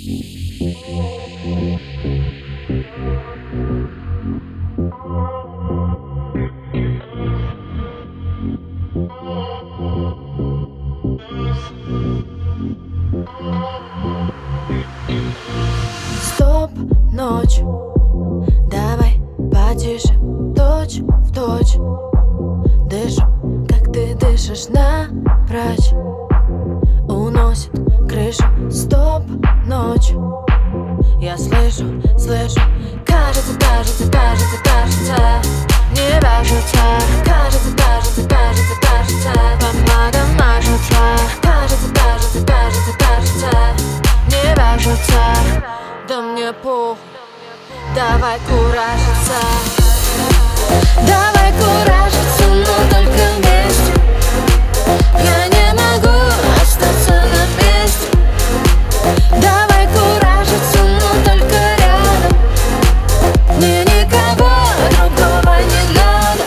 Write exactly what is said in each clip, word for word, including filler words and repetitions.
Стоп, ночь, давай потише, точь в точь. Дышу, как ты дышишь, напрочь. Уносит крышу, стоп, ночь. Я слышу, слышу, кажется, кажется, кажется, кажется, не вяжется. Кажется, кажется, кажется, кажется, помада мажется. Кажется, кажется, кажется, кажется, не вяжется. Да мне похуй, давай куражиться. Давай куражиться, но только вместе. Я не могу остаться на месте. Давай куражиться, но только рядом. Мне никого другого не надо.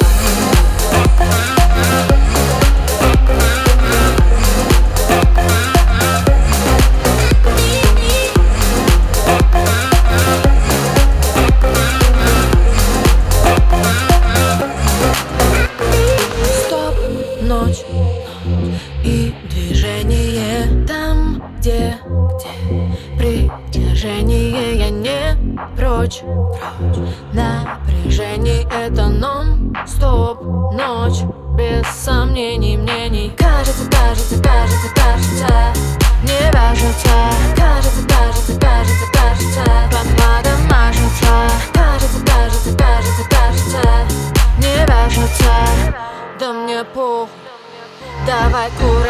Стоп, ночь и движение там, где, где притяжение. Я не прочь, напряжение — это нон-стоп. Ночь без сомнений, мнений. Кажется, кажется, кажется, кажется, не вяжется. Кажется, кажется, кажется, кажется, помада мажется. Кажется, кажется, кажется, кажется, не вяжется. Да мне похуй, давай курить.